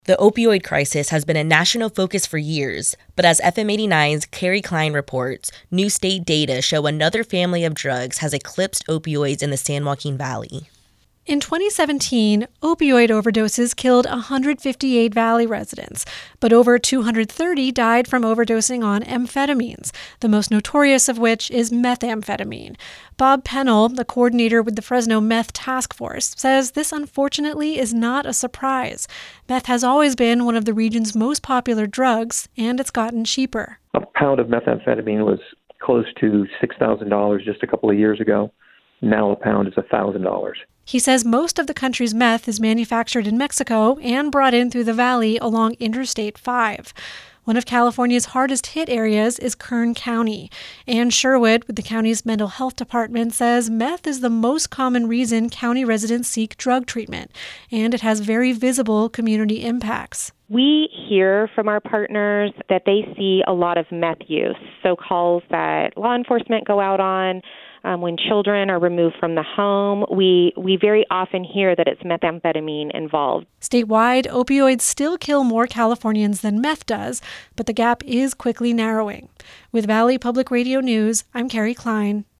The opioid crisis has been a national focus for years, but as FM89's Carrie Klein reports, new state data show another family of drugs has eclipsed opioids in the San Joaquin Valley. In 2017, opioid overdoses killed 158 Valley residents, but over 230 died from overdosing on amphetamines, the most notorious of which is methamphetamine. Bob Pennell, the coordinator with the Fresno Meth Task Force, says this unfortunately is not a surprise. Meth has always been one of the region's most popular drugs, and it's gotten cheaper. A pound of methamphetamine was close to $6,000 just a couple of years ago. Now a pound is $1,000. He says most of the country's meth is manufactured in Mexico and brought in through the valley along Interstate 5. One of California's hardest hit areas is Kern County. Ann Sherwood with the county's mental health department says meth is the most common reason county residents seek drug treatment, and it has very visible community impacts. We hear from our partners that they see a lot of meth use, so calls that law enforcement go out on. When children are removed from the home, we very often hear that it's methamphetamine involved. Statewide, opioids still kill more Californians than meth does, but the gap is quickly narrowing. With Valley Public Radio News, I'm Carrie Klein.